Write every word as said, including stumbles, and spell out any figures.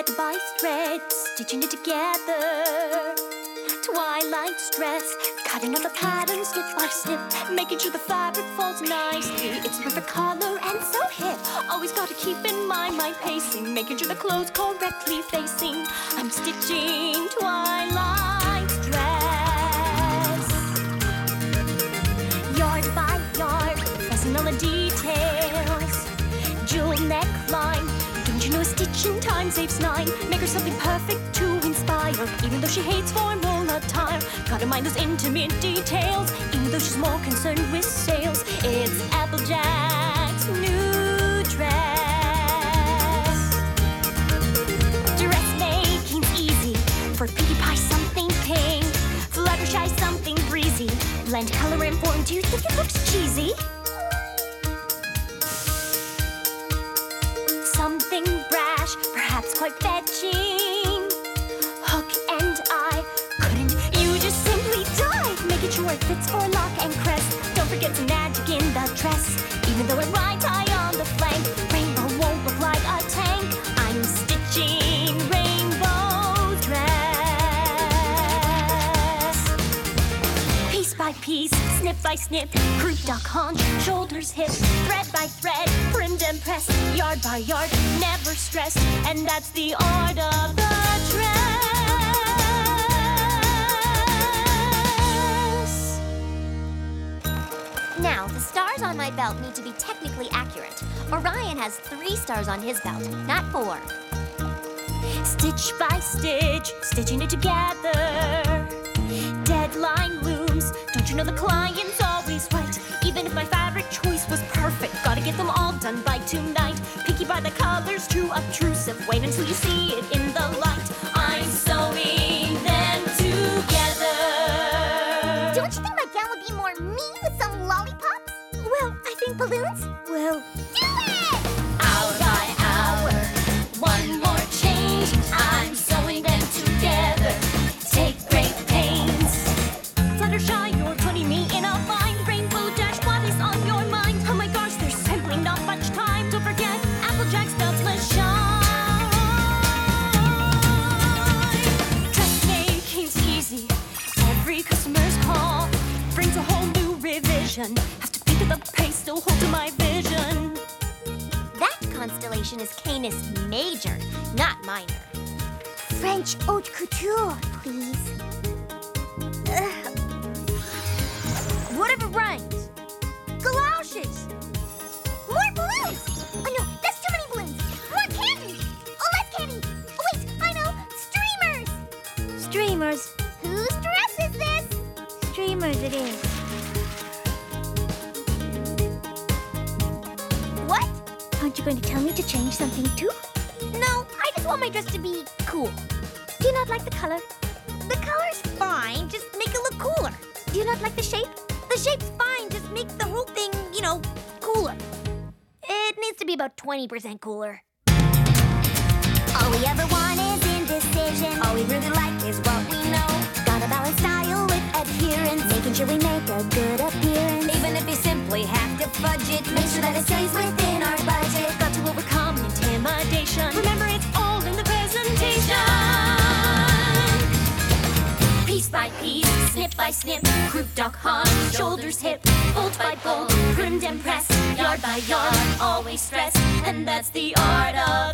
by thread, stitching it together. Twilight stress, cutting out the pattern snip by snip, making sure the fabric falls nicely. It's perfect color and so hip. Always gotta keep in mind my pacing, making sure the clothes correctly facing. I'm stitching twilight dress. Yard by yard, pressing on the details. Jewel neckline, don't you know a stitch in time saves nine? Make her something perfect to inspire, even though she hates formal attire. Gotta mind those intimate details, even though she's more concerned with sales. It's Applejack's new dress. Dressmaking's easy, for Pinkie Pie something pink, Fluttershy something breezy. Blend color and form, do you think it looks cheesy? Something brash, perhaps quite fetching. Hook and eye, couldn't you just simply dive? Making sure it fits for lock and crest. Don't forget to magic in the dress, even though it rides high on the flank. Rainbow won't look like a tank. I'm stitching rainbow dress. Piece by piece, snip by snip, croup, duck, haunch, shoulders, hip, thread by thread, trimmed and pressed, yard by yard, never stressed, and that's the art of the dress. Now, the stars on my belt need to be technically accurate. Orion has three stars on his belt, not four. Stitch by stitch, stitching it together. Deadline looms, don't you know the client's always right? Even if my fabric choice was perfect, gotta get them all done by tonight. Pinkie Pie, the color's too obtrusive, wait until you see it in the light. I'm sewing them together. Don't you think my gown would be more me with some lollipops? Well, I think balloons will do it! Hour by hour, one more change. I'm sewing them together. Take great pains. Fluttershy, you're putting me in a bind. Rainbow Dash, what is on your mind? Oh my gosh, there's simply not much time. Don't forget, Applejack's belts must shine. Dressmaking's easy. Every customer's call brings a whole new revision. Have to pick up the pace, still hold to my vision. That constellation is Canis Major, not minor. French haute couture, please. Ugh. Whatever rhymes. Galoshes. More balloons. Oh no, that's too many balloons. More candy. Oh, less candy. Oh wait, I know. Streamers. Streamers. Whose dress is this? Streamers it is. What? Aren't you going to tell me to change something too? No, I just want my dress to be cool. Do you not like the color? The color's fine, just make it look cooler. Do you not like the shape? The shape's fine, just make the whole thing, you know, cooler. It needs to be about twenty percent cooler. All we ever want is indecision. All we really like is what we know. Gotta balance style with adherence, making sure we make a good appearance. Even if you simply have to fudge it, make sure that it stays within our budget. Got to overcome intimidation. Remember, it's all in the presentation. Piece by piece, snip by snip, croup, duck, haunch, shoulders, hip, bolt by bolt, trimmed and pressed, yard by yard, always stressed, and that's the art of